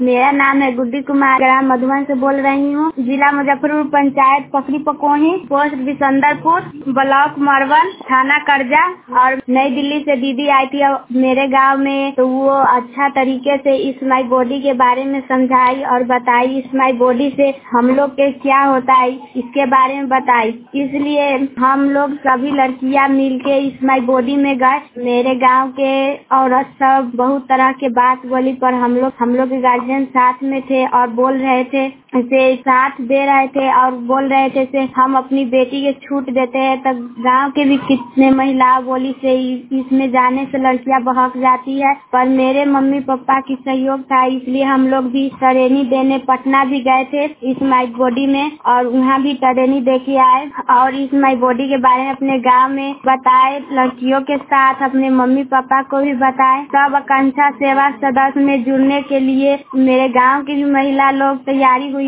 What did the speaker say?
मेरा नाम है गुड्डी कुमार, ग्राम मधुबन से बोल रही हूँ। जिला मुजफ्फरपुर, पंचायत पकड़ी पकोही, पोस्ट बिशंदरपुर, ब्लॉक मरवन, थाना करजा। और नई दिल्ली से दीदी आई थी मेरे गांव में, तो वो अच्छा तरीके से इस माई बॉडी के बारे में समझाई और बताई। इस माई बॉडी से हम लोग के क्या होता है इसके बारे में बताई। इसलिए हम लोग सभी लड़कियां मिलके इस माई बॉडी में गए। मेरे गांव के औरत सब बहुत तरह के बात बोली, पर हम लोग के गार्जियन साथ में थे और बोल रहे थे, इसे साथ दे रहे थे और बोल रहे थे से हम अपनी बेटी के छूट देते हैं। तब गांव के भी कितने महिला बोली से इसमें जाने से लड़कियां बहक जाती है, पर मेरे मम्मी पापा की सहयोग था, इसलिए हम लोग भी ट्रेनिंग देने पटना भी गए थे इस माई बॉडी में, और वहाँ भी ट्रेनिंग दे के आए और इस माई बॉडी के बारे में अपने गाँव में बताए। लड़कियों के साथ अपने मम्मी पापा को भी बताए। सब आकांक्षा सेवा सदस्य में जुड़ने के लिए मेरे गाँव की भी महिला लोग तैयारी हुई